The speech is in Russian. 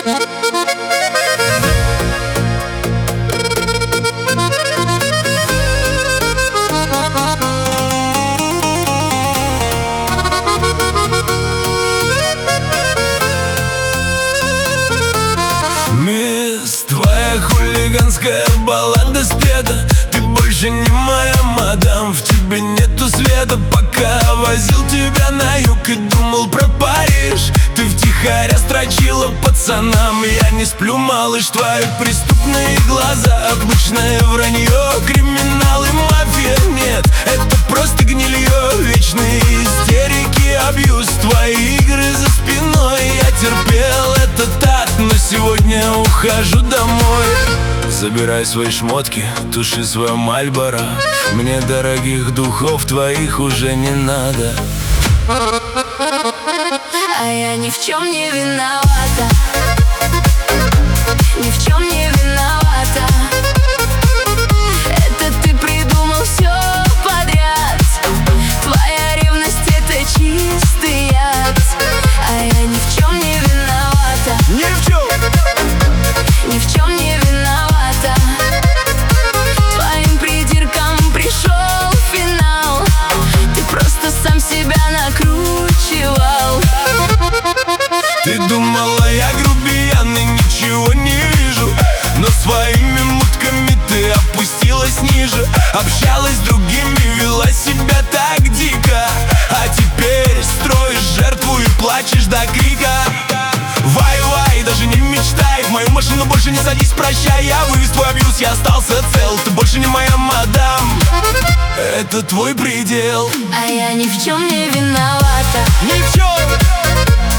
Мисс, твоя хулиганская баллада спета. Ты больше не моя мадам, в тебе нету света. Пока возил тебя на юг и думал про Париж, ты втихаря строчила пацанам. Я не сплю, малыш, твои преступные глаза, обычное вранье, криминал и мафия. Нет, это просто гнилье, вечные истерики, абьюз, твои игры за спиной. Я терпел это так, но сегодня ухожу домой. Забирай свои шмотки, туши свое Мальборо. Мне дорогих духов твоих уже не надо. А я ни в чем не виновата, ни в чем не виновата. Это ты придумал все подряд. Твоя ревность — это чистый яд. А я ни в чем не виновата, Ни в чем! ни в чем не виновата. Твоим придиркам пришел финал. Ты просто сам себя накручивал. Ты думала, я грубиян и ничего не вижу, но своими мутками ты опустилась ниже. Общалась с другими, вела себя так дико, а теперь строишь жертву и плачешь до крика. Вай-вай, даже не мечтай, в мою машину больше не садись, прощай. Я вывез твой абьюз, я остался цел. Ты больше не моя мадам, это твой предел. А я ни в чем не виновата, Ни в чем!